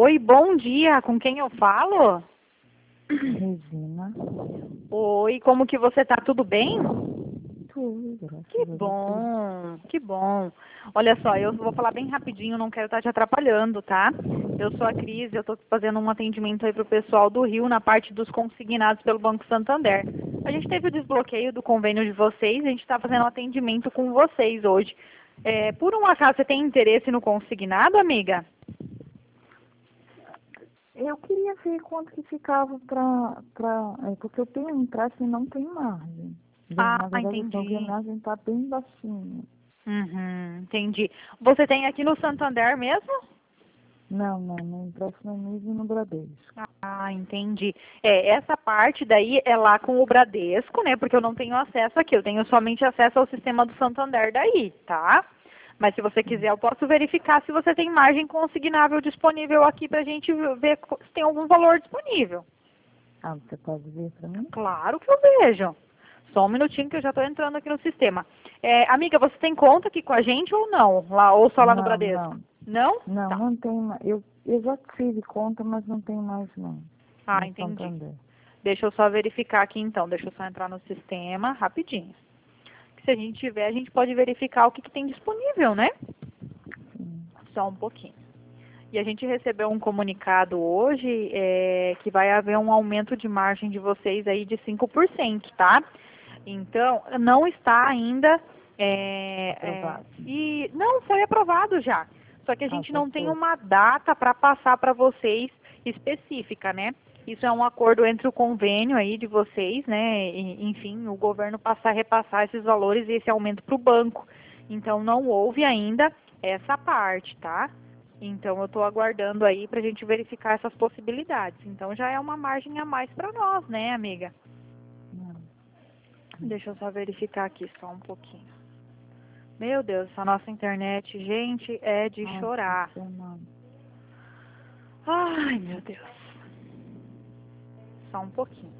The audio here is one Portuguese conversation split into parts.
Oi, bom dia. Com quem eu falo? Regina. Oi, como que você tá? Tudo bem? Tudo, graças Que a Deus. bom, que bom. Olha só, eu vou falar bem rapidinho, não quero estar te atrapalhando, tá? Eu sou a Cris, eu estou fazendo um atendimento aí para o pessoal do Rio na parte dos consignados pelo Banco Santander. A gente teve o desbloqueio do convênio de vocês, a gente está fazendo um atendimento com vocês hoje. Por um acaso, você tem interesse no consignado, amiga? Eu queria ver quanto que ficava porque eu tenho um empréstimo e não tem margem. Ah, Na verdade, assim, a entendi. margem está bem baixinha. Uhum, entendi. Você tem aqui no Santander mesmo? Não, meu empréstimo é mesmo no Bradesco. Ah, entendi. Essa parte daí é lá com o Bradesco, né? Porque eu não tenho acesso aqui, eu tenho somente acesso ao sistema do Santander daí, tá? Mas se você quiser, eu posso verificar se você tem margem consignável disponível aqui pra gente ver se tem algum valor disponível. Ah, você pode ver para mim? Claro que eu vejo. Só um minutinho que eu já estou entrando aqui no sistema. Amiga, você tem conta aqui com a gente ou não? Lá, ou só lá no Não, Bradesco? não. Não? Não, Tá. não tem mais. Eu já tive conta, mas não tem mais não. Ah, No entendi. Santander. Deixa eu só verificar aqui então. Deixa eu só entrar no sistema rapidinho. Se a gente tiver, a gente pode verificar o que tem disponível, né? Sim. Só um pouquinho. E a gente recebeu um comunicado hoje que vai haver um aumento de margem de vocês aí de 5%, tá? Então, não está ainda. Aprovado. E não foi aprovado já. Só que a Ah, gente não tem passou. uma data para passar para vocês específica, né? Isso é um acordo entre o convênio aí de vocês, né? Enfim, o governo repassar esses valores e esse aumento para o banco. Então, não houve ainda essa parte, tá? Então, eu estou aguardando aí para a gente verificar essas possibilidades. Então, já é uma margem a mais para nós, né, amiga? Não. Deixa eu só verificar aqui só um pouquinho. Meu Deus, essa nossa internet, gente, é de Nossa chorar. Senhora. Ai, meu Deus. Só um pouquinho.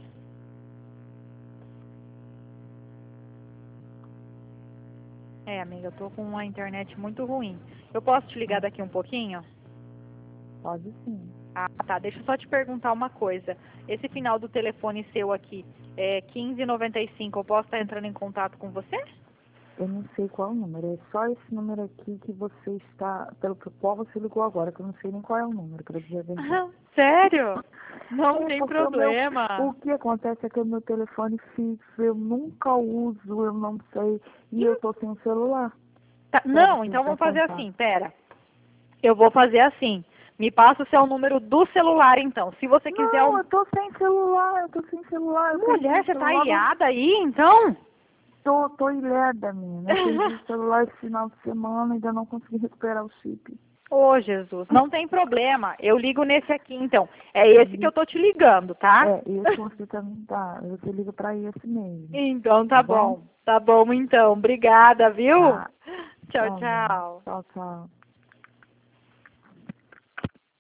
Amiga, eu tô com uma internet muito ruim. Eu posso te ligar daqui um pouquinho? Pode sim. Ah, tá. Deixa eu só te perguntar uma coisa. Esse final do telefone seu aqui é 1595. Eu posso estar entrando em contato com você? Eu não sei qual é o número. É só esse número aqui que você está, pelo qual você ligou agora, que eu não sei nem qual é o número, para dizer a verdade. Sério? Não tem Porque problema. o que acontece é que o meu telefone fixo, eu nunca uso, eu não sei, e eu tô sem o celular Tá, para não, você então entrar em vamos fazer contato. assim, pera. Eu vou fazer assim. Me passa o seu número do celular, então. Se você quiser Não, eu tô sem celular, eu perdi Mulher, o você tá celular, ilhada aí, então? tô ilhada, menina. Eu perdi o celular esse final de semana, ainda não consegui recuperar o chip. Ô, Jesus, não tem problema. Eu ligo nesse aqui, então. É esse que eu tô te ligando, tá? Esse você também tá. Você liga pra esse mesmo. Então Tá tá bom? bom. Tá bom, então. Obrigada, viu? Tá. Tchau, Tá bom. tchau. Tchau, tchau.